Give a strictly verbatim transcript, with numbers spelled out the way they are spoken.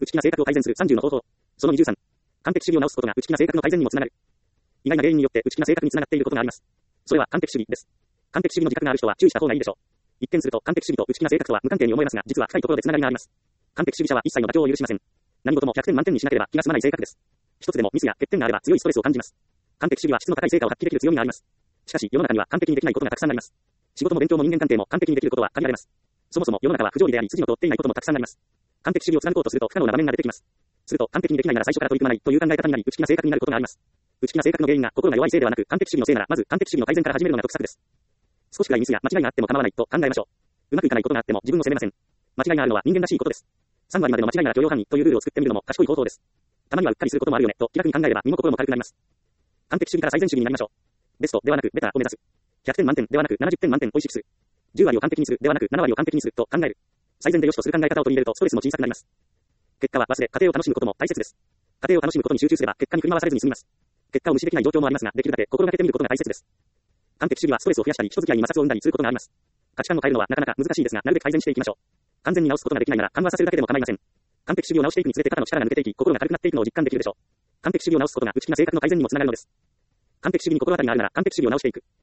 内気な性格を改善するさんじゅうの方法。そのにじゅうさん。完璧主義を直すことが内気な性格の改善にもつながる。意外な原因によって内気な性格につながっていることがあります。それは完璧主義です。完璧主義の自覚がある人は注意した方がいいでしょう。一見すると完璧主義と内気な性格とは無関係に思えますが、実は深いところでつながりがあります。完璧主義者は一切の妥協を許しません。何事もひゃくてん満点にしなければ気が済まない性格です。一つでもミスや欠点があれば強いストレスを感じます。完璧主義は質の高い成果を発揮できる強みがあります。しかし世の中には完璧にできないことがたくさんあります。仕事も勉強も人間関係も完璧にできることは限られます。そもそも世の中は不条理であり筋の通っていないこともたくさんあります。完璧主義を貫こうとすると不可能な場面が出てきます。すると完璧にできないなら最初から取り組まないという考え方になり内気な性格になることがあります。内気な性格の原因が心が弱いせいではなく完璧主義のせいならまず完璧主義の改善から始めるのが得策です。少しくらいミスや間違いがあっても構わないと考えましょう。うまくいかないことがあっても自分を責めません。間違いがあるのは人間らしいことです。さん割までの間違いなら許容範囲というルールを作ってみるのも賢い方法です。たまにはうっかりすることもあるよねと気楽に考えれば身も心も軽くなります。完璧主義から最善主義になりましょう。ベストではなくベターを目指す。ひゃくてん満点ではなくななじゅってん満点を意識する。じゅう割を完璧にするではなくなな割を完璧にすると考える。最善で良しとする考え方を取り入れるとストレスも小さくなります。結果は忘れ、家庭を楽しむことも大切です。家庭を楽しむことに集中すれば結果に振り回されずに済みます。結果を無視できない状況もありますが、できるだけ心がけてみることが大切です。完璧主義はストレスを増やしたり、人付き合いに摩擦を生んだりすることがあります。価値観を変えるのはなかなか難しいですが、なるべく改善していきましょう。完全に直すことができないなら緩和させるだけでも構いません。完璧主義を直していくにつれて肩の力が抜けていき、心が軽くなっていくのを実感できるでしょう。完璧主義を直すことが内気な性格の改善にもつながるのです。完璧主義に心当たりがあるなら完璧主義を直していく。